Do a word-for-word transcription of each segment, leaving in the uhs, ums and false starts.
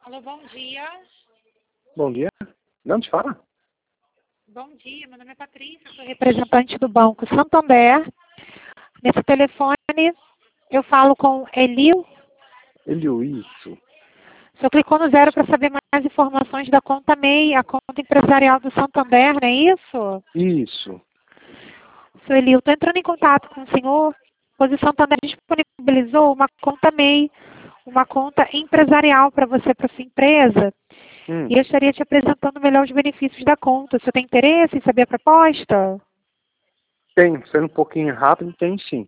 Alô, bom dia. Bom dia. Não te fala? Bom dia, meu nome é Patrícia, sou representante do Banco Santander. Nesse telefone eu falo com Elio. Elio, isso. O senhor clicou no zero para saber mais informações da conta M E I, a conta empresarial do Santander, não é isso? Isso. Seu Elio, estou entrando em contato com o senhor, pois o Santander disponibilizou uma conta M E I, uma conta empresarial para você, para sua empresa. Hum. E eu estaria te apresentando melhor os benefícios da conta. Você tem interesse em saber a proposta? Tem, sendo um pouquinho rápido, tem sim.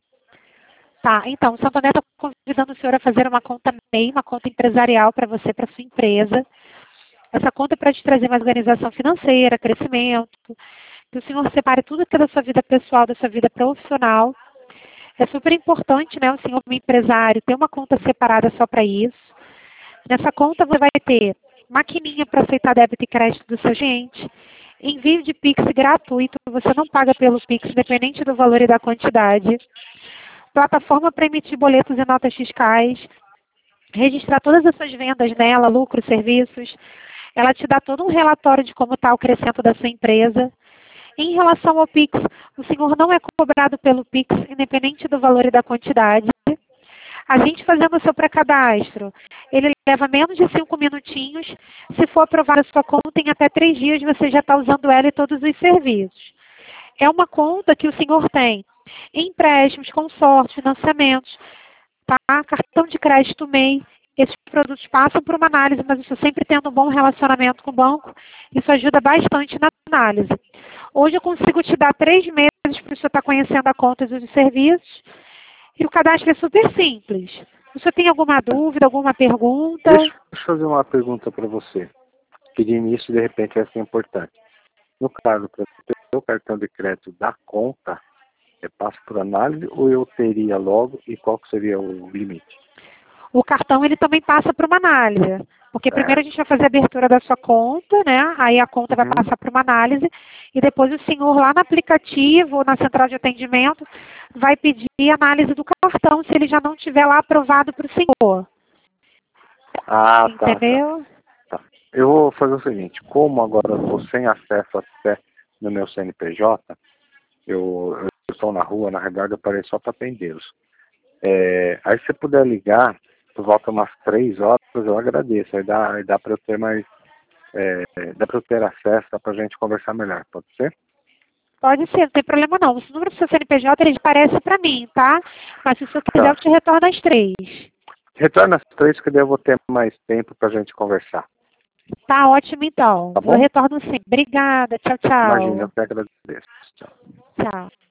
Tá, então, o Santander está convidando o senhor a fazer uma conta M E I, uma conta empresarial para você, para sua empresa. Essa conta é para te trazer mais organização financeira, crescimento, que o senhor separe tudo que é da sua vida pessoal, da sua vida profissional. É super importante, né, o senhor como empresário ter uma conta separada só para isso. Nessa conta você vai ter maquininha para aceitar débito e crédito do seu cliente, envio de Pix gratuito, você não paga pelo Pix, independente do valor e da quantidade, plataforma para emitir boletos e notas fiscais, registrar todas as suas vendas nela, lucros, serviços. Ela te dá todo um relatório de como está o crescimento da sua empresa. Em relação ao Pix, o senhor não é cobrado pelo Pix, independente do valor e da quantidade. A gente fazendo o seu pré-cadastro, ele leva menos de cinco minutinhos. Se for aprovada a sua conta, em até três dias você já está usando ela e todos os serviços. É uma conta que o senhor tem empréstimos, consórcios, financiamentos, tá? Cartão de crédito M E I. Esses produtos passam por uma análise, mas isso sempre tendo um bom relacionamento com o banco, isso ajuda bastante na análise. Hoje eu consigo te dar três meses para você estar conhecendo a conta e os serviços. E o cadastro é super simples. Você tem alguma dúvida, alguma pergunta? Deixa eu fazer uma pergunta para você, que de início, de repente, vai ser importante. No caso, para ter o cartão de crédito da conta, é passo por análise ou eu teria logo e qual que seria o limite? O cartão ele também passa por uma análise. Porque primeiro a Certo. gente vai fazer a abertura da sua conta, né? Aí a conta vai Uhum. passar por uma análise e depois o senhor lá no aplicativo, na central de atendimento, vai pedir análise do cartão se ele já não tiver lá aprovado para o senhor. Ah, tá, tá, Entendeu? tá. Eu vou fazer o seguinte, como agora eu estou sem acesso até no meu C N P J, eu, eu estou na rua, na realidade eu parei só para atendê-los. É, aí se você puder ligar, por volta umas três horas, eu agradeço. Aí dá, aí dá para eu ter mais, é, dá para eu ter acesso, dá para a gente conversar melhor, pode ser? Pode ser, não tem problema não. O número do seu C N P J ele aparece para mim, tá? Mas se o senhor quiser eu Tá. te retorno às três. Retorna às três que daí eu vou ter mais tempo para a gente conversar. Tá ótimo então. Tá Eu bom? retorno sim. Obrigada. Tchau, Imagina, eu tchau. que agradeço. Tchau. Tchau.